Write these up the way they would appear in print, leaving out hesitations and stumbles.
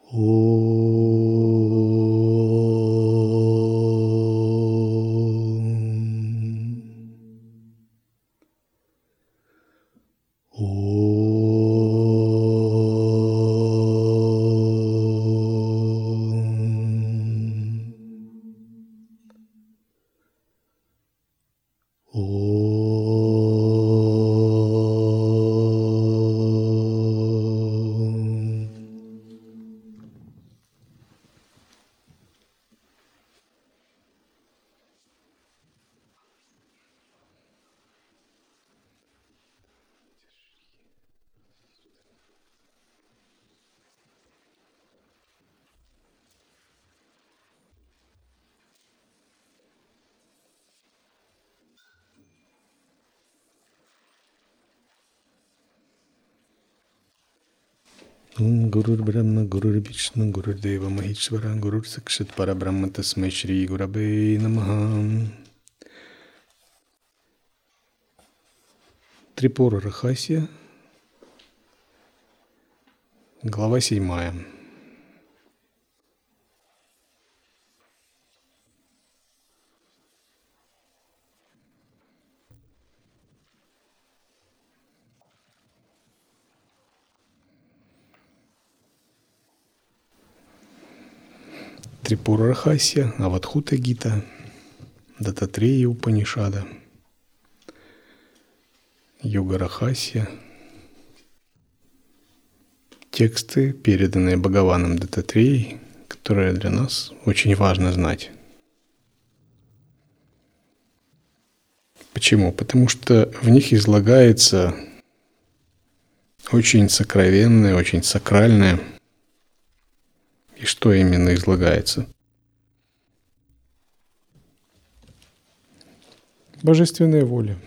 Гуру Брахма, Гуру Вишну, Гуру Дева Махешвара, Гуру Сакшат Парабрахма, Тасмай Шри Гурабе Намаха. Трипура Рахасия, глава 7. Трипура Рахасия, Авадхута Гита, Дататрея Упанишада, Йога Рахасия. Тексты, переданные Бхагаваном Дататреей, которые для нас очень важно знать. Почему? Потому что в них излагается очень сокровенное, очень сакральное. И что именно излагается? Божественная воля.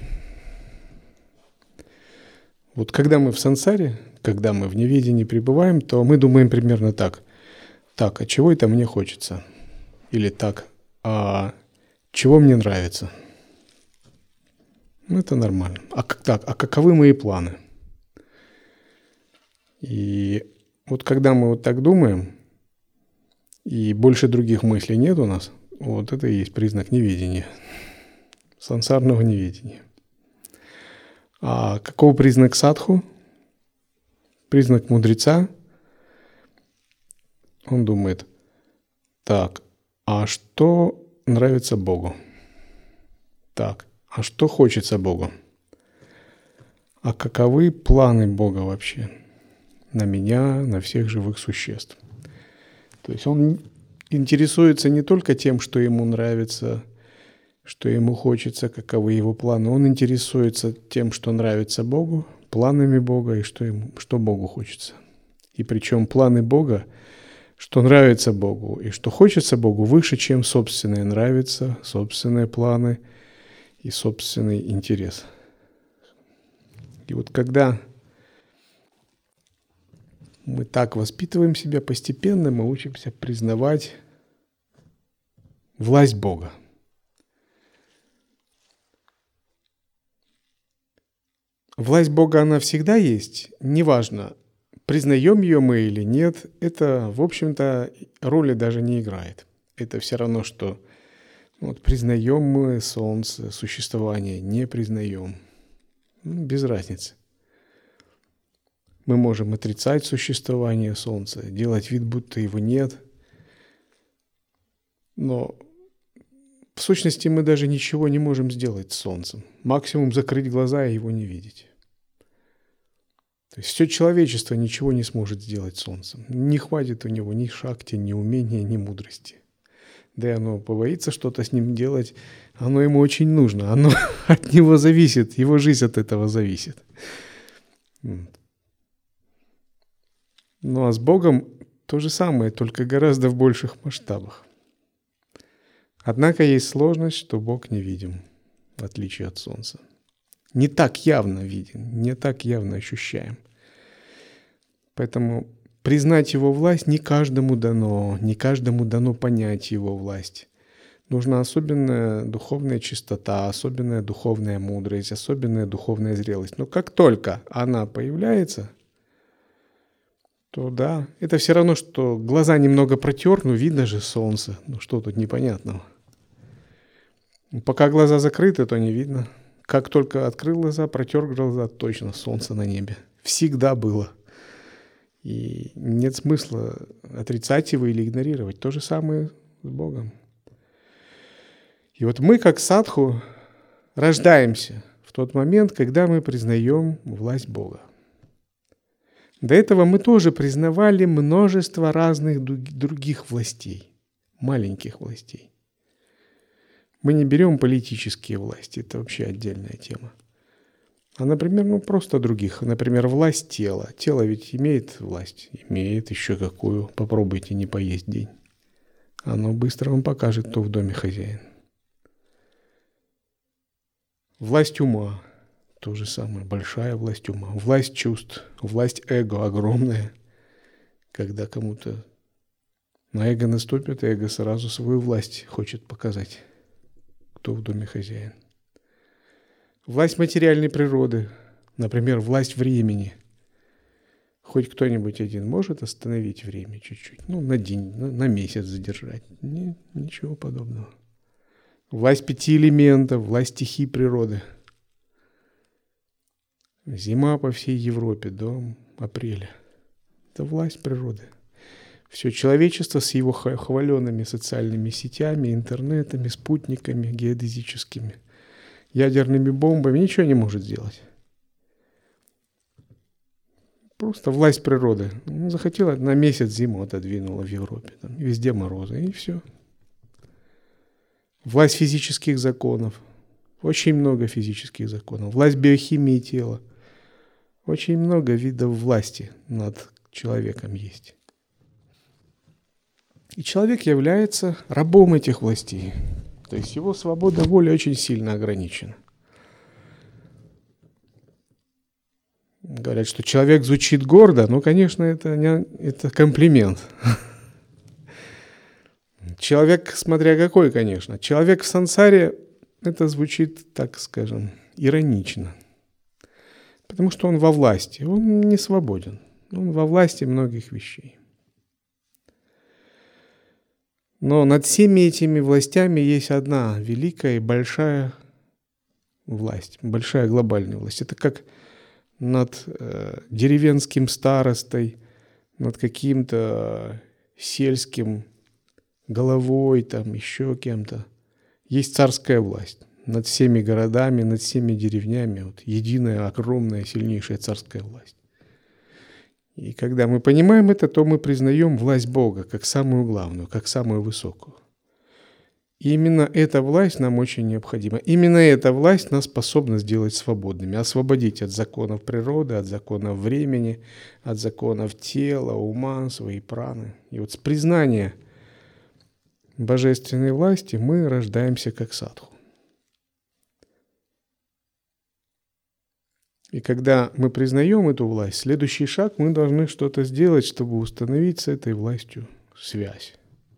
Вот когда мы в сансаре, когда мы в неведении пребываем, то мы думаем примерно так. Так, а чего это мне хочется? Или так, а чего мне нравится? Ну, это нормально. А каковы мои планы? И вот когда мы вот так думаем, и больше других мыслей нет у нас, вот это и есть признак неведения, сансарного неведения. А каков признак садху? Признак мудреца? Он думает, так, а что нравится Богу? Так, а что хочется Богу? А каковы планы Бога вообще на меня, на всех живых существ? То есть он интересуется не только тем, что ему нравится, что ему хочется, каковы его планы. Он интересуется тем, что нравится Богу, планами Бога и что Богу хочется. И причем планы Бога, что нравится Богу и что хочется Богу, выше, чем собственное нравится, собственные планы и собственный интерес. И вот когда мы так воспитываем себя, постепенно мы учимся признавать власть Бога. Власть Бога, она всегда есть, неважно, признаем ее мы или нет, это, в общем-то, роли даже не играет. Это все равно, что вот, признаем мы Солнце, существование, не признаем. Без разницы. Мы можем отрицать существование Солнца, делать вид, будто его нет. Но в сущности мы даже ничего не можем сделать с Солнцем. Максимум закрыть глаза и его не видеть. То есть все человечество ничего не сможет сделать с Солнцем. Не хватит у него ни шакти, ни умения, ни мудрости. Да и оно побоится что-то с ним делать. Оно ему очень нужно. Оно от него зависит. Его жизнь от этого зависит. Ну а с Богом то же самое, только гораздо в больших масштабах. Однако есть сложность, что Бог невидим, в отличие от Солнца. Не так явно виден, не так явно ощущаем. Поэтому признать Его власть не каждому дано понять Его власть. Нужна особенная духовная чистота, особенная духовная мудрость, особенная духовная зрелость. Но как только она появляется, то да, это все равно, что глаза немного протер, но видно же солнце. Ну что тут непонятного? Пока глаза закрыты, то не видно. Как только открыл глаза, протер глаза, точно солнце на небе. Всегда было. И нет смысла отрицать его или игнорировать. То же самое с Богом. И вот мы, как садху, рождаемся в тот момент, когда мы признаем власть Бога. До этого мы тоже признавали множество разных других властей, маленьких властей. Мы не берем политические власти, это вообще отдельная тема. А, например, просто других. Например, власть тела. Тело ведь имеет власть? Имеет, еще какую. Попробуйте не поесть день. Оно быстро вам покажет, кто в доме хозяин. Власть ума. То же самое. Большая власть ума. Власть чувств. Власть эго огромная. Когда кому-то на эго наступит, эго сразу свою власть хочет показать, кто в доме хозяин. Власть материальной природы, например, власть времени. Хоть кто-нибудь один может остановить время чуть-чуть, на день, на месяц задержать? Нет, ничего подобного. Власть 5 элементов, власть стихий природы. Зима по всей Европе до апреля. Это власть природы. Все человечество с его хваленными социальными сетями, интернетами, спутниками геодезическими, ядерными бомбами ничего не может сделать. Просто власть природы. Захотела, на месяц зиму отодвинула в Европе. Там везде морозы, и все. Власть физических законов. Очень много физических законов. Власть биохимии тела. Очень много видов власти над человеком есть. И человек является рабом этих властей. То есть его свобода воли очень сильно ограничена. Говорят, что человек звучит гордо, конечно, это комплимент. Человек, смотря какой, конечно. Человек в сансаре, это звучит, так скажем, иронично. Потому что он во власти, он не свободен. Он во власти многих вещей. Но над всеми этими властями есть одна великая и большая власть, большая глобальная власть. Это как над деревенским старостой, над каким-то сельским головой, там еще кем-то. Есть царская власть над всеми городами, над всеми деревнями. Вот единая, огромная, сильнейшая царская власть. И когда мы понимаем это, то мы признаем власть Бога как самую главную, как самую высокую. И именно эта власть нам очень необходима. Именно эта власть нас способна сделать свободными, освободить от законов природы, от законов времени, от законов тела, ума, своей праны. И вот с признания божественной власти мы рождаемся как садху. И когда мы признаем эту власть, следующий шаг мы должны что-то сделать, чтобы установить с этой властью связь.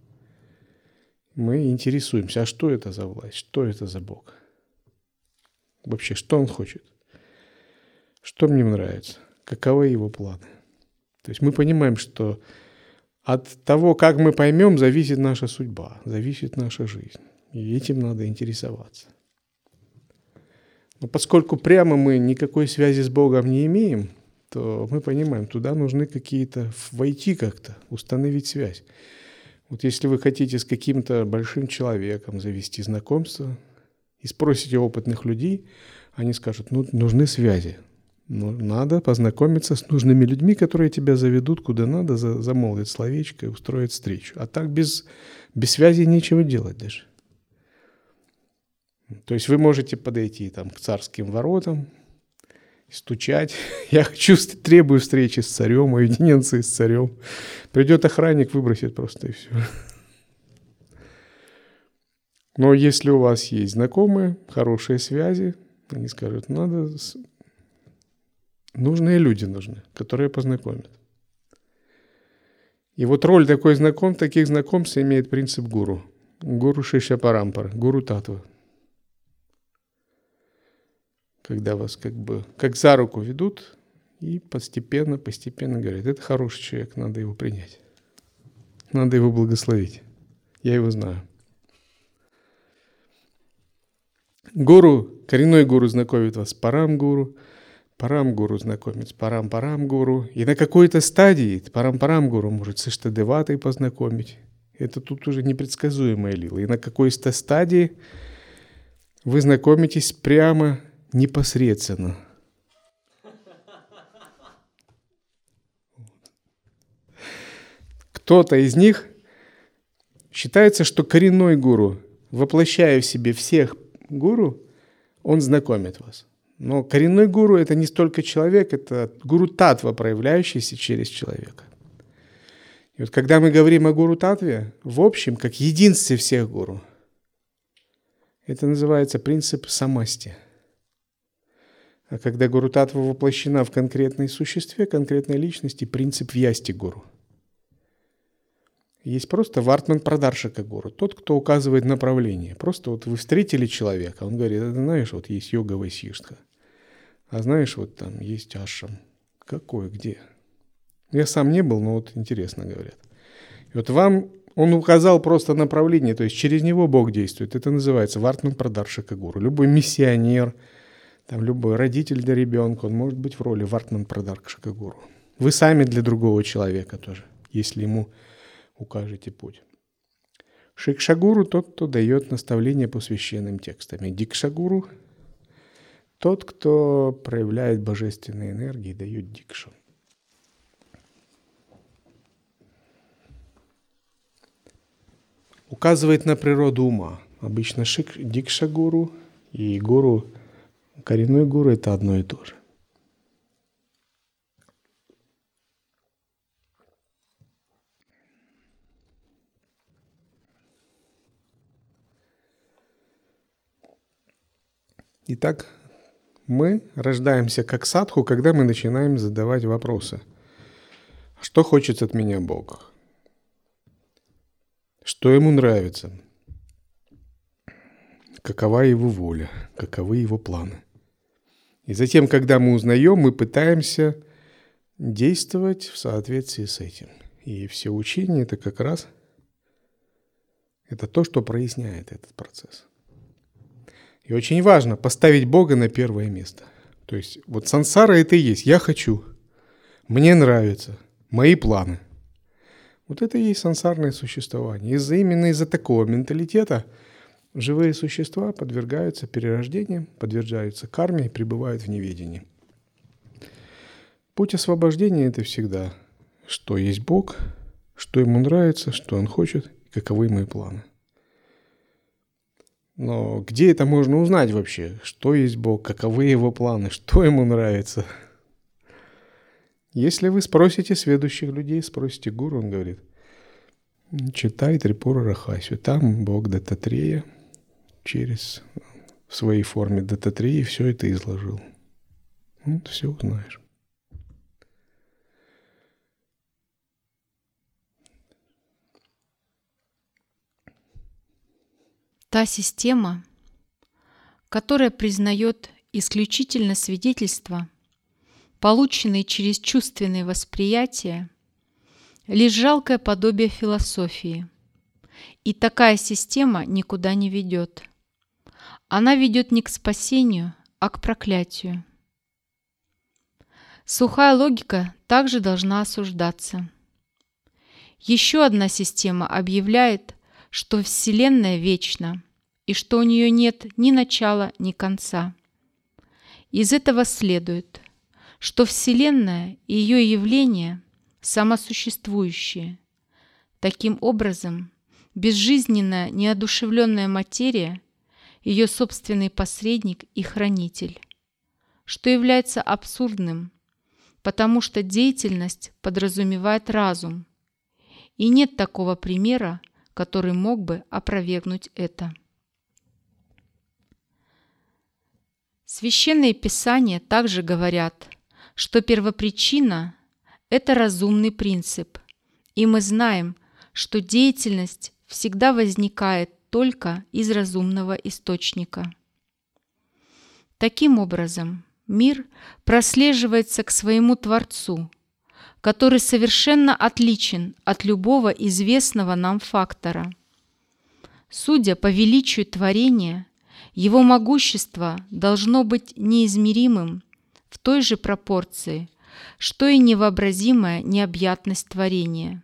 Мы интересуемся, а что это за власть, что это за Бог? Вообще, что Он хочет? Что мне нравится? Каковы Его планы? То есть мы понимаем, что от того, как мы поймем, зависит наша судьба, зависит наша жизнь. И этим надо интересоваться. Но поскольку прямо мы никакой связи с Богом не имеем, то мы понимаем, туда нужны какие-то, войти как-то, установить связь. Вот если вы хотите с каким-то большим человеком завести знакомство и спросите опытных людей, они скажут, нужны связи. Надо познакомиться с нужными людьми, которые тебя заведут куда надо, замолвят словечко и устроят встречу. А так без связи нечего делать даже. То есть вы можете подойти к царским воротам, стучать. Я требую встречи с царем, уединенции с царем. Придет охранник, выбросит просто и все. Но если у вас есть знакомые, хорошие связи, они скажут, нужные люди нужны, которые познакомят. И вот роль таких знакомств имеет принцип гуру. Гуру Шишья Парампара, гуру Татвы. Когда вас как за руку ведут И постепенно говорит, это хороший человек, надо его принять. Надо его благословить. Я его знаю. Гуру, коренной гуру знакомит вас с парам-гуру, парам-гуру знакомит с парам-парам-гуру. И на какой-то стадии парам-парам-гуру может с Иштадеватой познакомить. Это тут уже непредсказуемая лила. И на какой-то стадии вы знакомитесь прямо непосредственно. Кто-то из них считается, что коренной гуру, воплощая в себе всех гуру, он знакомит вас. Но коренной гуру — это не столько человек, это гуру-татва, проявляющийся через человека. И вот когда мы говорим о гуру-татве, в общем, как единстве всех гуру, это называется принцип самасти. А когда гуру-татва воплощена в конкретной существе, конкретной личности, принцип вьясти гуру. Есть просто вартман прадаршика гуру, тот, кто указывает направление. Просто вот вы встретили человека, он говорит, знаешь, вот есть йога вайсиштха, а знаешь, вот там есть ашрам. Какой, где? Я сам не был, но вот интересно говорят. И вот вам он указал просто направление, то есть через него Бог действует. Это называется вартман прадаршика гуру. Любой миссионер, там, любой родитель для ребенка, он может быть в роли вартман прадаршика гуру. Вы сами для другого человека тоже, если ему укажете путь. Шикшагуру — тот, кто дает наставления по священным текстам. И дикшагуру — тот, кто проявляет божественные энергии и дает дикшу. Указывает на природу ума. Обычно дикшагуру и гуру, коренной гуру — это одно и то же. Итак, мы рождаемся как садху, когда мы начинаем задавать вопросы. Что хочет от меня Бог? Что ему нравится? Какова его воля? Каковы его планы? И затем, когда мы узнаем, мы пытаемся действовать в соответствии с этим. И все учения — это как раз это то, что проясняет этот процесс. И очень важно поставить Бога на первое место. То есть вот сансара — это и есть «я хочу», «мне нравится», «мои планы». Вот это и есть сансарное существование. Именно из-за такого менталитета живые существа подвергаются перерождениям, подвергаются карме и пребывают в неведении. Путь освобождения — это всегда, что есть Бог, что ему нравится, что он хочет, каковы мои планы. Но где это можно узнать вообще? Что есть Бог, каковы его планы, что ему нравится? Если вы спросите сведущих людей, спросите гуру, он говорит, читай Трипура Рахасию. Там Бог Даттатрея через в своей форме Даттатреи все это изложил. Вот все узнаешь. Та система, которая признает исключительно свидетельства, полученные через чувственные восприятия, лишь жалкое подобие философии. И такая система никуда не ведет. Она ведет не к спасению, а к проклятию. Сухая логика также должна осуждаться. Еще одна система объявляет, что Вселенная вечна и что у нее нет ни начала, ни конца. Из этого следует, что Вселенная и ее явления самосуществующие. Таким образом, безжизненная, неодушевленная материя – ее собственный посредник и хранитель, что является абсурдным, потому что деятельность подразумевает разум, и нет такого примера, который мог бы опровергнуть это. Священные Писания также говорят, что первопричина – это разумный принцип, и мы знаем, что деятельность всегда возникает только из разумного источника. Таким образом, мир прослеживается к своему Творцу, который совершенно отличен от любого известного нам фактора. Судя по величию творения, его могущество должно быть неизмеримым в той же пропорции, что и невообразимая необъятность творения.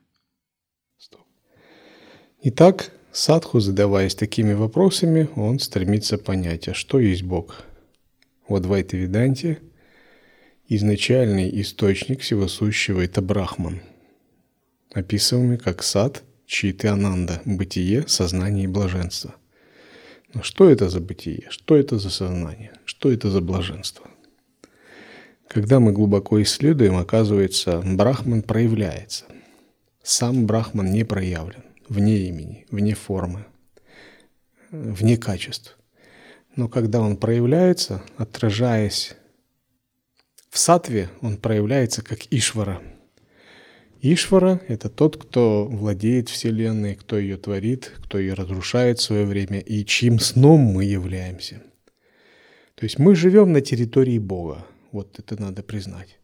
Итак, садху, задаваясь такими вопросами, он стремится понять, а что есть Бог. В Адвайта-веданте изначальный источник всего сущего – это Брахман, описываемый как сад Читы Ананда, бытие, сознание и блаженство. Но что это за бытие? Что это за сознание? Что это за блаженство? Когда мы глубоко исследуем, оказывается, Брахман проявляется. Сам Брахман не проявлен, вне имени, вне формы, вне качеств. Но когда он проявляется, отражаясь в саттве, он проявляется как Ишвара. Ишвара – это тот, кто владеет Вселенной, кто ее творит, кто ее разрушает в свое время, и чьим сном мы являемся. То есть мы живем на территории Бога. Вот это надо признать.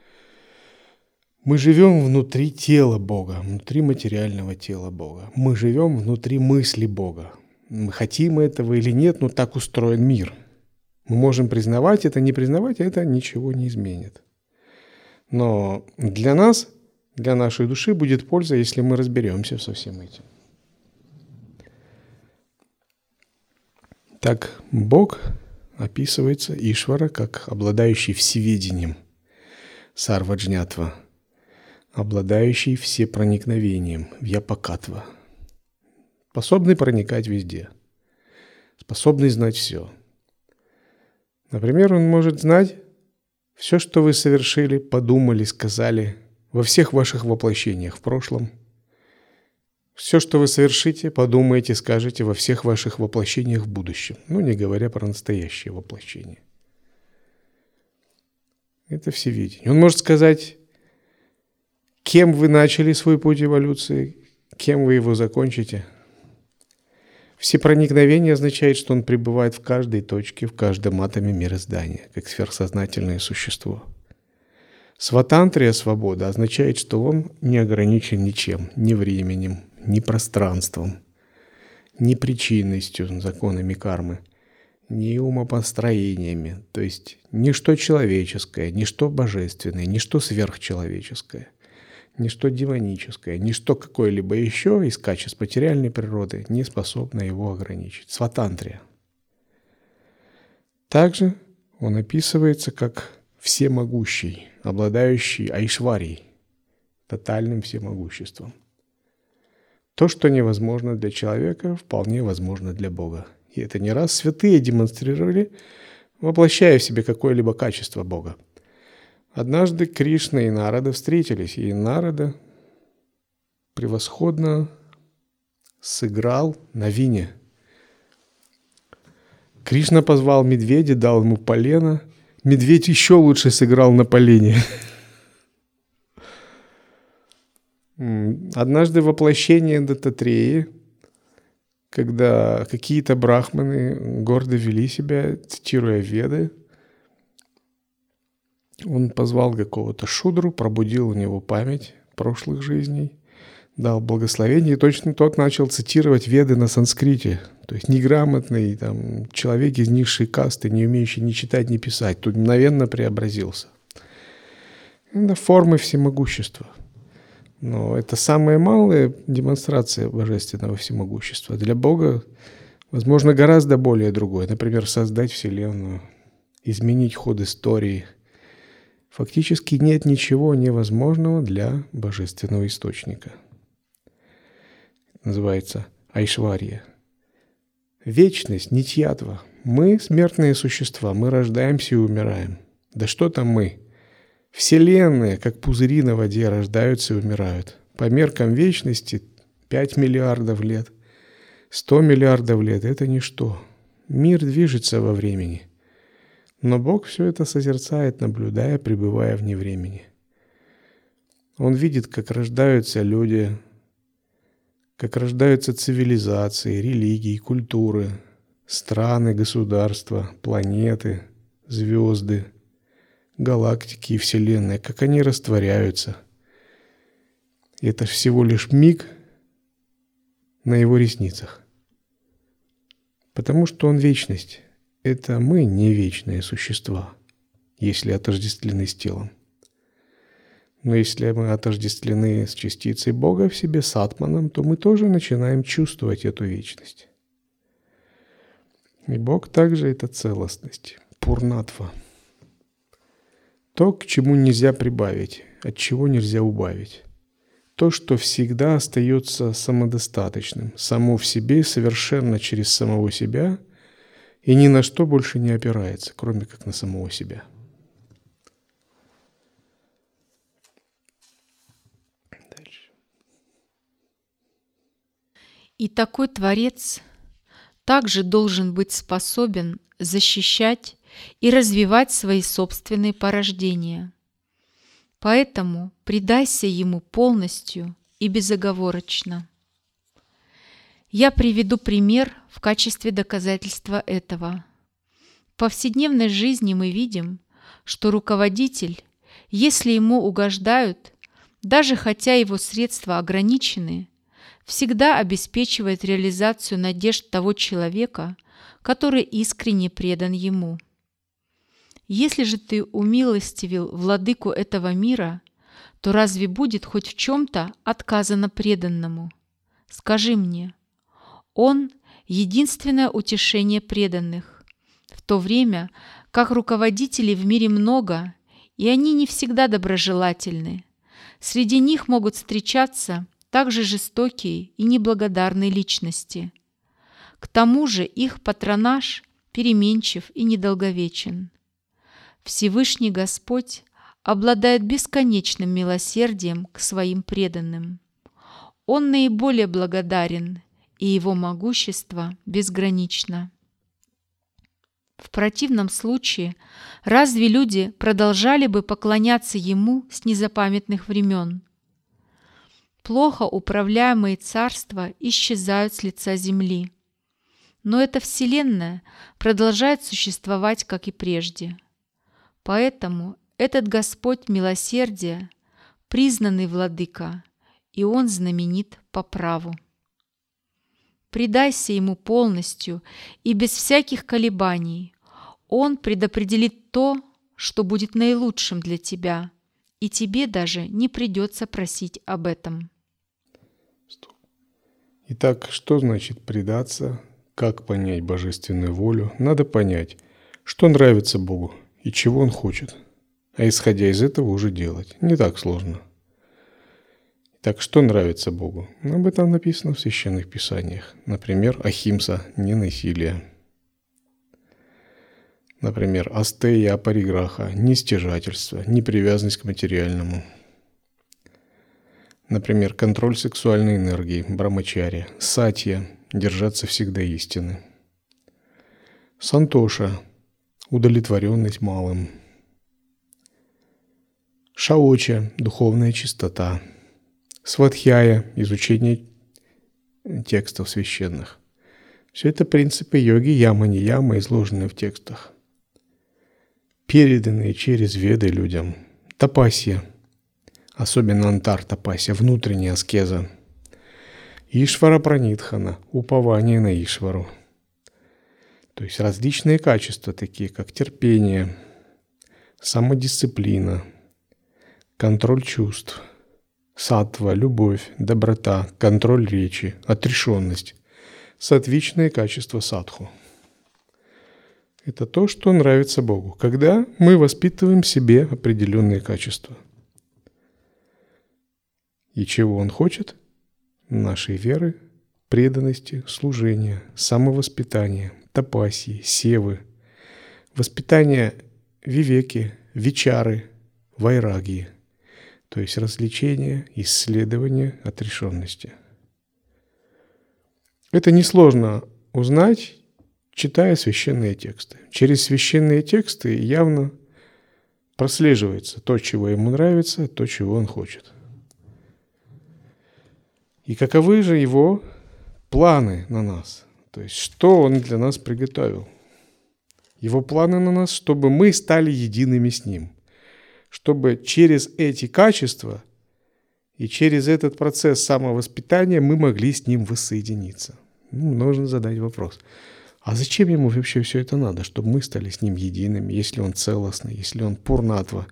Мы живем внутри тела Бога, внутри материального тела Бога. Мы живем внутри мысли Бога. Мы хотим этого или нет, но так устроен мир. Мы можем признавать это, не признавать, а это ничего не изменит. Но для нас, для нашей души будет польза, если мы разберемся со всем этим. Так, Бог описывается Ишвара как обладающий всеведением, сарваджнятва, обладающий всепроникновением, вьяпакатва, способный проникать везде, способный знать все. Например, он может знать все, что вы совершили, подумали, сказали во всех ваших воплощениях в прошлом. Все, что вы совершите, подумаете, скажете во всех ваших воплощениях в будущем. Ну, не говоря про настоящее воплощение. Это всевидение. Он может сказать, кем вы начали свой путь эволюции, кем вы его закончите. Всепроникновение означает, что он пребывает в каждой точке, в каждом атоме мироздания, как сверхсознательное существо. Сватантрия, свобода, означает, что он не ограничен ничем, ни временем, ни пространством, ни причинностью, законами кармы, ни умопостроениями. То есть ничто человеческое, ничто божественное, ничто сверхчеловеческое, ничто демоническое, ничто какое-либо еще из качеств материальной природы не способно его ограничить. Сватантрия. Также он описывается как всемогущий, обладающий айшварией, тотальным всемогуществом. То, что невозможно для человека, вполне возможно для Бога. И это не раз святые демонстрировали, воплощая в себе какое-либо качество Бога. Однажды Кришна и Нарада встретились, и Нарада превосходно сыграл на вине. Кришна позвал медведя, дал ему полено. Медведь еще лучше сыграл на полене. Однажды воплощение Даттатреи, когда какие-то брахманы гордо вели себя, цитируя Веды, он позвал какого-то шудру, пробудил у него память прошлых жизней, дал благословение, и точно тот начал цитировать Веды на санскрите. То есть неграмотный человек из низшей касты, не умеющий ни читать, ни писать, тут мгновенно преобразился. Это формы всемогущества. Но это самая малая демонстрация божественного всемогущества. Для Бога, возможно, гораздо более другое. Например, создать Вселенную, изменить ход истории. Фактически нет ничего невозможного для божественного источника. Это называется айшварья. Вечность, нитьятва. Мы смертные существа, мы рождаемся и умираем. Да что там мы? Вселенные, как пузыри на воде, рождаются и умирают. По меркам вечности 5 миллиардов лет, 100 миллиардов лет – это ничто. Мир движется во времени. Но Бог все это созерцает, наблюдая, пребывая вне времени. Он видит, как рождаются люди, как рождаются цивилизации, религии, культуры, страны, государства, планеты, звезды, галактики и Вселенная, как они растворяются. И это всего лишь миг на его ресницах. Потому что он вечность. Это мы не вечные существа, если отождествлены с телом. Но если мы отождествлены с частицей Бога в себе, с атманом, то мы тоже начинаем чувствовать эту вечность. И Бог также это целостность, пурнатва. То, к чему нельзя прибавить, от чего нельзя убавить. То, что всегда остается самодостаточным, само в себе, совершенно через самого себя, и ни на что больше не опирается, кроме как на самого себя. Дальше. И такой Творец также должен быть способен защищать и развивать свои собственные порождения. Поэтому предайся Ему полностью и безоговорочно. Я приведу пример в качестве доказательства этого. В повседневной жизни мы видим, что руководитель, если ему угождают, даже хотя его средства ограничены, всегда обеспечивает реализацию надежд того человека, который искренне предан ему. Если же ты умилостивил владыку этого мира, то разве будет хоть в чем-то отказано преданному? Скажи мне, он – единственное утешение преданных, в то время как руководителей в мире много, и они не всегда доброжелательны. Среди них могут встречаться также жестокие и неблагодарные личности. К тому же их патронаж переменчив и недолговечен. Всевышний Господь обладает бесконечным милосердием к своим преданным. Он наиболее благодарен, и Его могущество безгранично. В противном случае, разве люди продолжали бы поклоняться Ему с незапамятных времен? Плохо управляемые царства исчезают с лица земли, но эта Вселенная продолжает существовать, как и прежде. Поэтому этот Господь милосердия – признанный владыка, и Он знаменит по праву. Предайся Ему полностью и без всяких колебаний. Он предопределит то, что будет наилучшим для тебя, и тебе даже не придется просить об этом. Итак, что значит предаться? Как понять божественную волю? Надо понять, что нравится Богу и чего Он хочет. А исходя из этого уже делать. Не так сложно. Так, что нравится Богу? Об этом написано в Священных Писаниях. Например, ахимса – ненасилие. Например, астея апариграха – нестяжательство, непривязанность к материальному. Например, контроль сексуальной энергии, брамачарья, сатья – держаться всегда истины. Сантоша – удовлетворенность малым. Шаоча – духовная чистота. Свадхьяя – изучение текстов священных. Все это принципы йоги яма-нияма, изложенные в текстах, переданные через веды людям. Тапасья, особенно антар-тапасья, внутренняя аскеза. Ишвара-пранитхана, упование на Ишвару. То есть различные качества, такие как терпение, самодисциплина, контроль чувств, саттва, любовь, доброта, контроль речи, отрешенность, саттвичные качества садху. Это то, что нравится Богу, когда мы воспитываем в себе определенные качества. И чего Он хочет? Нашей веры, преданности, служения, самовоспитания, тапасии, севы, воспитания вивеки, вичары, вайрагии, то есть развлечения, исследования, отрешенности. Это несложно узнать, читая священные тексты. Через священные тексты явно прослеживается то, чего ему нравится, то, чего он хочет. И каковы же его планы на нас? То есть, что он для нас приготовил? Его планы на нас, чтобы мы стали едиными с ним. чтобы через эти качества и через этот процесс самовоспитания мы могли с Ним воссоединиться. Нужно задать вопрос. А зачем Ему вообще все это надо? Чтобы мы стали с Ним едиными, если Он целостный, если Он пурнатва.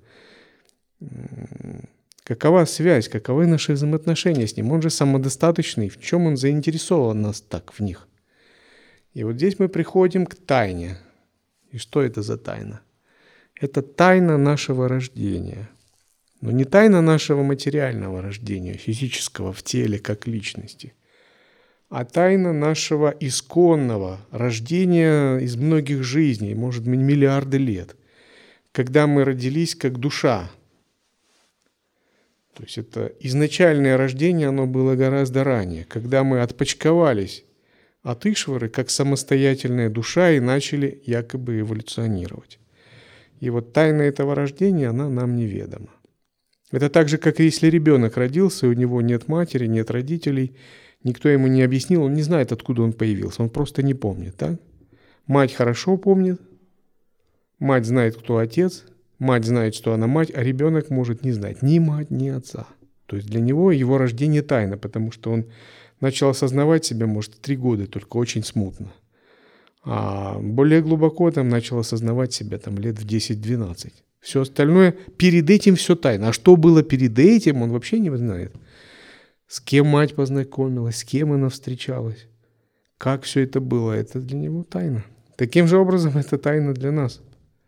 Какова связь, каковы наши взаимоотношения с Ним? Он же самодостаточный. В чем Он заинтересован нас так в них? И вот здесь мы приходим к тайне. И что это за тайна? Это тайна нашего рождения. Но не тайна нашего материального рождения, физического в теле как личности, а тайна нашего исконного рождения из многих жизней, может быть, миллиарды лет, когда мы родились как душа. То есть это изначальное рождение, оно было гораздо ранее, когда мы отпочковались от Ишвары как самостоятельная душа и начали якобы эволюционировать. И вот тайна этого рождения, она нам неведома. Это так же, как если ребенок родился, и у него нет матери, нет родителей, никто ему не объяснил, он не знает, откуда он появился, он просто не помнит, так? Мать хорошо помнит, мать знает, кто отец, мать знает, что она мать, а ребенок может не знать ни мать, ни отца. То есть для него его рождение тайна, потому что он начал осознавать себя, может, в 3 года, только очень смутно. А более глубоко там начал осознавать себя там лет в 10-12. Все остальное, перед этим все тайна. А что было перед этим, он вообще не знает. С кем мать познакомилась, с кем она встречалась, как все это было, это для него тайна. Таким же образом, это тайна для нас.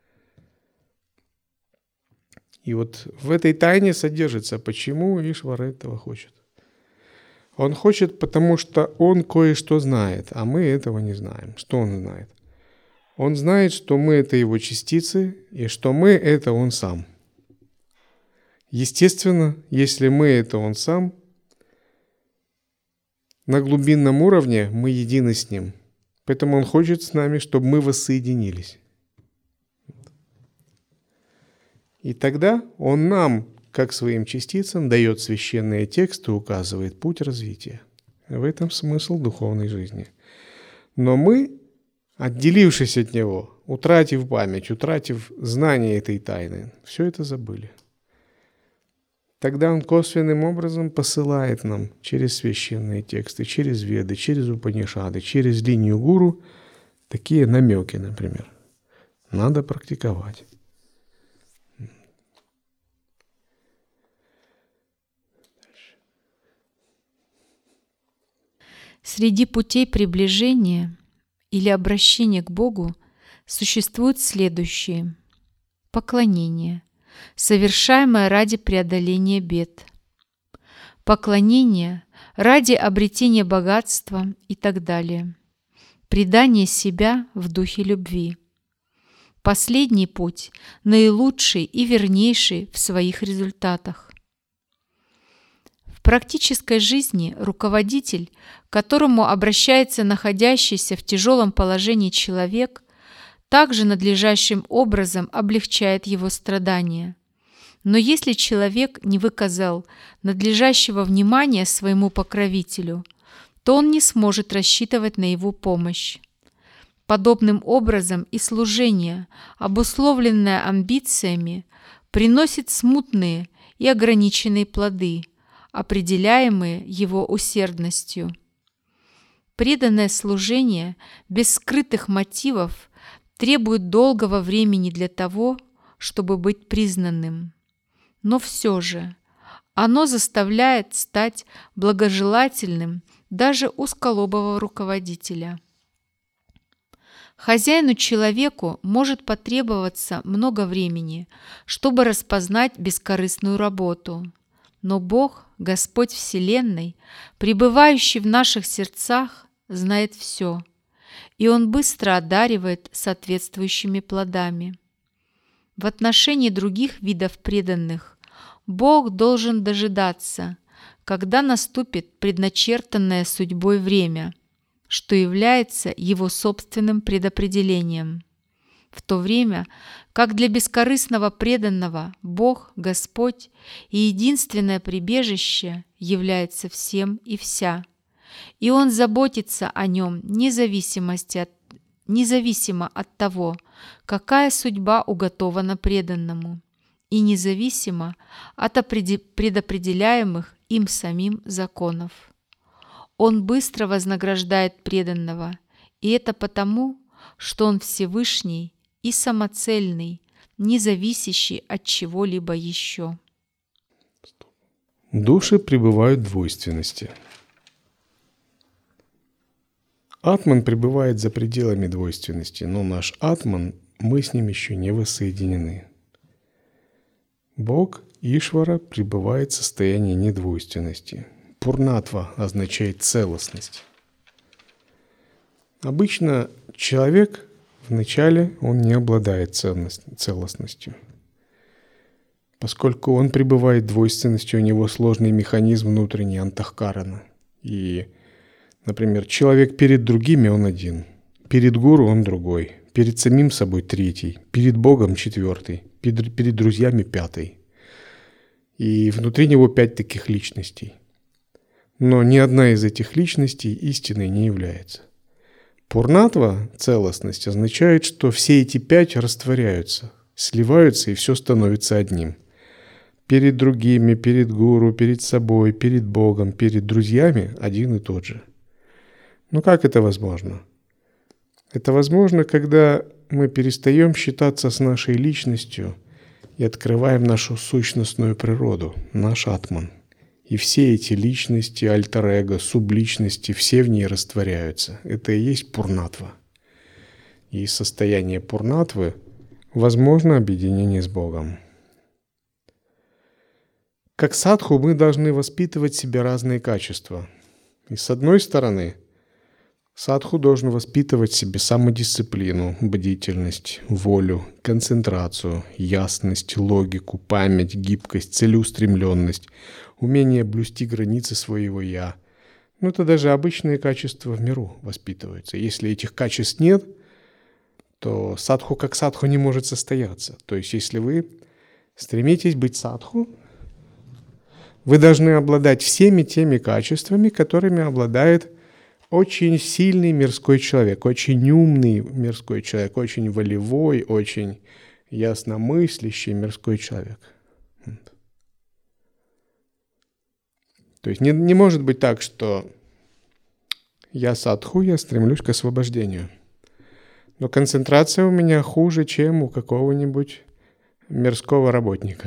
И вот в этой тайне содержится, почему Ишвара этого хочет. Он хочет, потому что он кое-что знает, а мы этого не знаем. Что он знает? Он знает, что мы – это его частицы, и что мы – это он сам. Естественно, если мы – это он сам, на глубинном уровне мы едины с ним. Поэтому он хочет с нами, чтобы мы воссоединились. И тогда он нам, как своим частицам, дает священные тексты, указывает путь развития. В этом смысл духовной жизни. Но мы, отделившись от него, утратив память, утратив знание этой тайны, все это забыли. Тогда он косвенным образом посылает нам через священные тексты, через Веды, через Упанишады, через линию гуру такие намеки, например. Надо практиковать. Среди путей приближения или обращения к Богу существуют следующие. Поклонение, совершаемое ради преодоления бед. Поклонение ради обретения богатства и так далее. Предание себя в духе любви. Последний путь наилучший и вернейший в своих результатах. В практической жизни руководитель, к которому обращается находящийся в тяжелом положении человек, также надлежащим образом облегчает его страдания. Но если человек не выказал надлежащего внимания своему покровителю, то он не сможет рассчитывать на его помощь. Подобным образом и служение, обусловленное амбициями, приносит смутные и ограниченные плоды, определяемые его усердностью. Преданное служение без скрытых мотивов требует долгого времени для того, чтобы быть признанным. Но все же оно заставляет стать благожелательным даже узколобого руководителя. Хозяину-человеку может потребоваться много времени, чтобы распознать бескорыстную работу. Но Бог, Господь Вселенной, пребывающий в наших сердцах, знает все, и Он быстро одаривает соответствующими плодами. В отношении других видов преданных Бог должен дожидаться, когда наступит предначертанное судьбой время, что является Его собственным предопределением. В то время, как для бескорыстного преданного Бог, Господь и единственное прибежище является всем и вся, и Он заботится о нем независимо от того, какая судьба уготована преданному, и независимо от предопределяемых им самим законов. Он быстро вознаграждает преданного, и это потому, что Он Всевышний и самоцельный, не зависящий от чего-либо еще. Души пребывают в двойственности. Атман пребывает за пределами двойственности, но наш Атман, мы с ним еще не воссоединены. Бог Ишвара пребывает в состоянии недвойственности. Пурнатва означает целостность. Обычно человек вначале он не обладает целостностью. Поскольку он пребывает в двойственности, у него сложный механизм внутренний антахкарана. И, например, человек перед другими он один, перед гуру он другой, перед самим собой третий, перед Богом четвертый, перед друзьями пятый. И внутри него 5 таких личностей. Но ни одна из этих личностей истинной не является. Пурнатва, целостность, означает, что все эти 5 растворяются, сливаются и все становится одним. Перед другими, перед гуру, перед собой, перед Богом, перед друзьями один и тот же. Но как это возможно? Это возможно, когда мы перестаем считаться с нашей личностью и открываем нашу сущностную природу, наш атман. И все эти личности, альтер-эго, субличности, все в ней растворяются. Это и есть пурнатва. И из состояния пурнатвы возможно объединение с Богом. Как садху мы должны воспитывать в себе разные качества. И с одной стороны, садху должен воспитывать в себе самодисциплину, бдительность, волю, концентрацию, ясность, логику, память, гибкость, целеустремленность, умение блюсти границы своего «я». Но это даже обычные качества в миру воспитываются. Если этих качеств нет, то садху как садху не может состояться. То есть если вы стремитесь быть садху, вы должны обладать всеми теми качествами, которыми обладает очень сильный мирской человек, очень умный мирской человек, очень волевой, очень ясномыслящий мирской человек. То есть не может быть так, что я садху, я стремлюсь к освобождению. Но концентрация у меня хуже, чем у какого-нибудь мирского работника.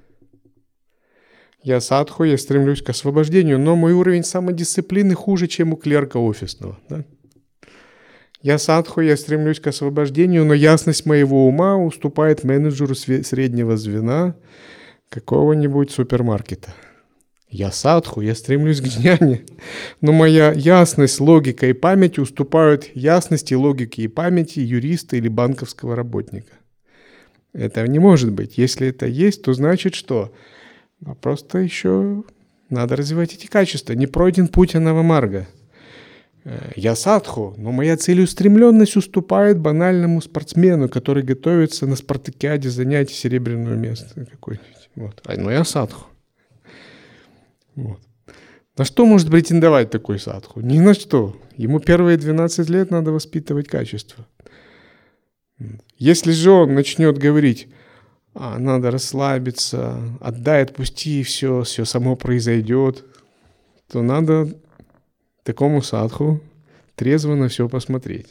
Я садху, я стремлюсь к освобождению, но мой уровень самодисциплины хуже, чем у клерка офисного. Да? Я садху, я стремлюсь к освобождению, но ясность моего ума уступает менеджеру среднего звена какого-нибудь супермаркета. Я садху, я стремлюсь к джняне, но моя ясность, логика и память уступают ясности, логике и памяти юриста или банковского работника. Это не может быть. Если это есть, то значит что? Просто еще надо развивать эти качества. Не пройден путь Анавамарга. Я садху, но моя целеустремленность уступает банальному спортсмену, который готовится на спартакиаде занять серебряное место какое-нибудь. Вот. Но я садху. Вот. На что может претендовать такой садху? Ни на что. Ему первые 12 лет надо воспитывать качество. Если же он начнет говорить, надо расслабиться, отдай, отпусти, все само произойдет, то надо такому садху трезво на все посмотреть.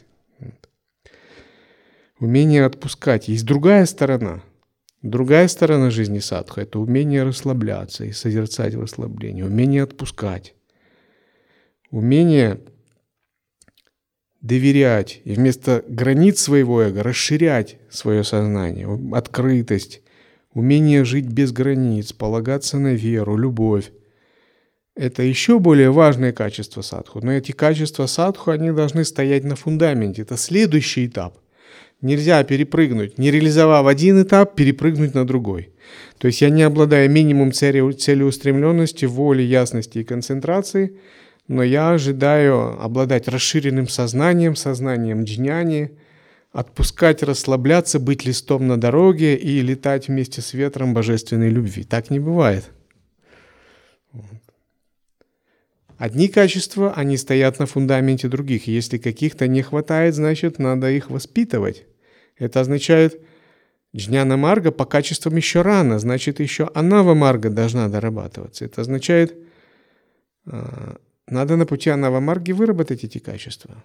Умение отпускать. Есть другая сторона. Другая сторона жизни садху – это умение расслабляться и созерцать расслабление, умение отпускать, умение доверять и вместо границ своего эго расширять свое сознание, открытость, умение жить без границ, полагаться на веру, любовь. Это еще более важное качество садху. Но эти качества садху, они должны стоять на фундаменте. Это следующий этап. Нельзя перепрыгнуть, не реализовав один этап, перепрыгнуть на другой. То есть я не обладаю минимум целеустремленности, воли, ясности и концентрации, но я ожидаю обладать расширенным сознанием джняни, отпускать, расслабляться, быть листом на дороге и летать вместе с ветром божественной любви. Так не бывает. Одни качества, они стоят на фундаменте других. Если каких-то не хватает, значит, надо их воспитывать. Это означает Джняна марга по качествам еще рано, значит, еще анава марга должна дорабатываться. Это означает, надо на пути анава марги выработать эти качества.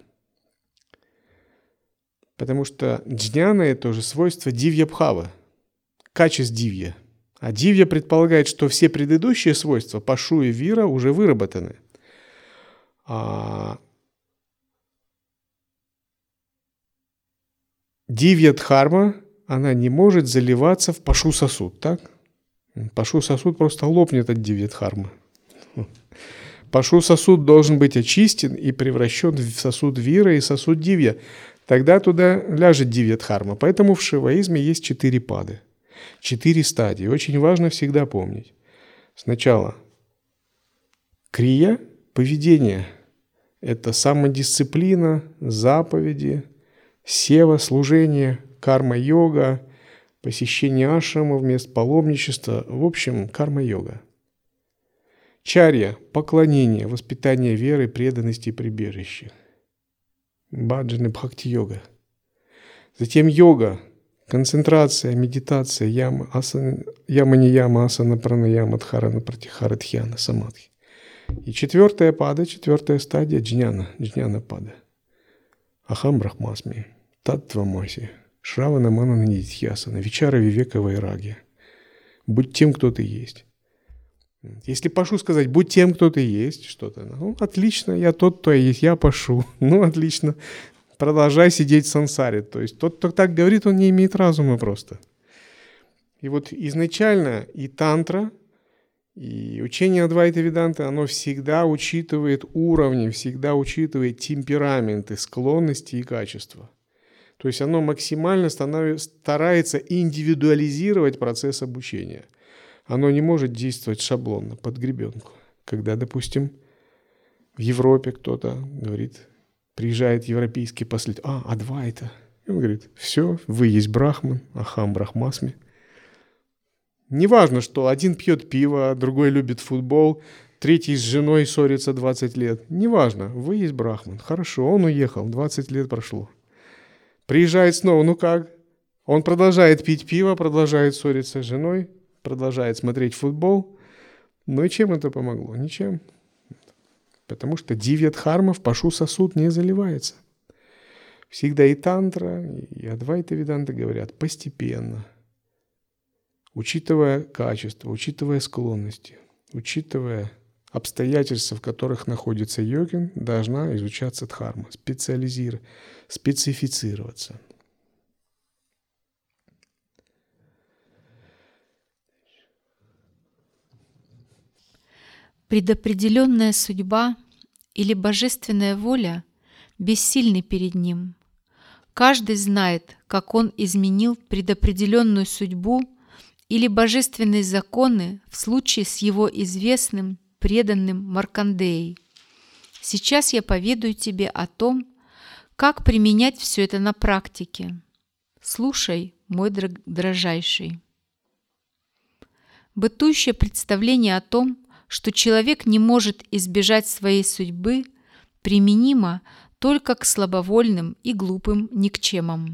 Потому что джняна – это уже свойство дивья-бхавы, качеств дивья. А дивья предполагает, что все предыдущие свойства пашу и вира уже выработаны. Дивья-дхарма, она не может заливаться в пашу-сосуд, так? Пашу-сосуд просто лопнет от дивья-дхармы. Пашу-сосуд должен быть очистен и превращен в сосуд вира и сосуд дивья. Тогда туда ляжет дивья-дхарма. Поэтому в шиваизме есть 4 пады. 4 стадии. Очень важно всегда помнить. Сначала крия, поведение. Это самодисциплина, заповеди, сева, служение, карма-йога, посещение ашрамов, мест паломничества. В общем, карма-йога. Чарья – поклонение, воспитание веры, преданности и прибежища. Баджаны, бхакти-йога. Затем йога. Концентрация, медитация, яма-нияма, асана, пранаяма, дхарана, пратихара, дхьяна, самадхи. И 4 пада, 4 стадия джняна пада. Ахам брахмасми, таттвамаси, шравана манана нидхьясана, вичара вивека вайрагья. Будь тем, кто ты есть. Если пашу сказать, будь тем, кто ты есть, что-то, ну, отлично, я тот, кто я есть, я пашу. Ну, отлично. Продолжай сидеть в сансаре. То есть тот, кто так говорит, он не имеет разума просто. И вот изначально и тантра, и учение Адвайта Веданты, оно всегда учитывает уровни, всегда учитывает темпераменты, склонности и качества. То есть оно максимально старается индивидуализировать процесс обучения. Оно не может действовать шаблонно, под гребенку. Когда, допустим, в Европе кто-то говорит... Приезжает европейский последователь. Адвайта. И он говорит, все, вы есть брахман, ахам брахмасми. Неважно, что один пьет пиво, другой любит футбол, третий с женой ссорится 20 лет. Неважно, вы есть брахман. Хорошо, он уехал, 20 лет прошло. Приезжает снова, ну как? Он продолжает пить пиво, продолжает ссориться с женой, продолжает смотреть футбол. Ну и чем это помогло? Ничем. Потому что дивья-дхарма в пашу-сосуд не заливается. Всегда и тантра, и Адвайта Веданта говорят постепенно, учитывая качество, учитывая склонности, учитывая обстоятельства, в которых находится йогин, должна изучаться дхарма, специфицироваться. Предопределенная судьба или божественная воля бессильны перед ним. Каждый знает, как он изменил предопределенную судьбу или божественные законы в случае с его известным преданным Маркандеей. Сейчас я поведаю тебе о том, как применять все это на практике. Слушай, мой дрожайший. Бытующее представление о том, что человек не может избежать своей судьбы, применимо только к слабовольным и глупым никчемам.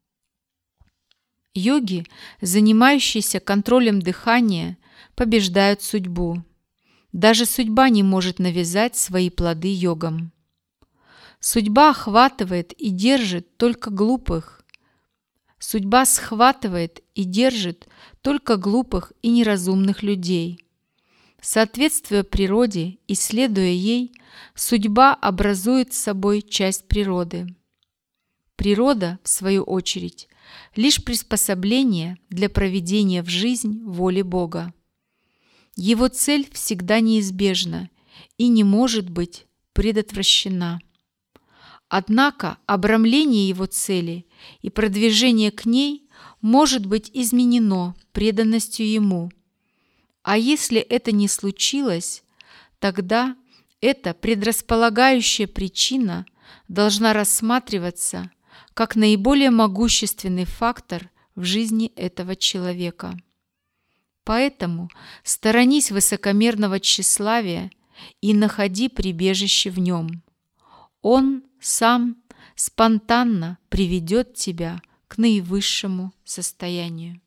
Йоги, занимающиеся контролем дыхания, побеждают судьбу. Даже судьба не может навязать свои плоды йогам. Судьба охватывает и держит только глупых. Судьба схватывает и держит только глупых и неразумных людей. Соответствуя природе и следуя ей, судьба образует собой часть природы. Природа, в свою очередь, лишь приспособление для проведения в жизнь воли Бога. Его цель всегда неизбежна и не может быть предотвращена. Однако обрамление его цели и продвижение к ней может быть изменено преданностью ему. А если это не случилось, тогда эта предрасполагающая причина должна рассматриваться как наиболее могущественный фактор в жизни этого человека. Поэтому сторонись высокомерного тщеславия и находи прибежище в нем. Он сам спонтанно приведет тебя к наивысшему состоянию.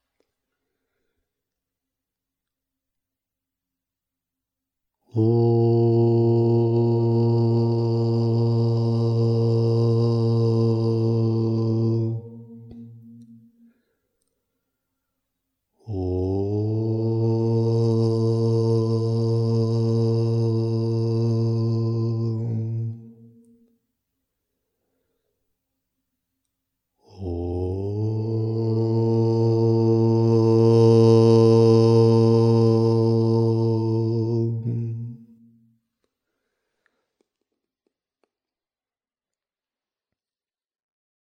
О.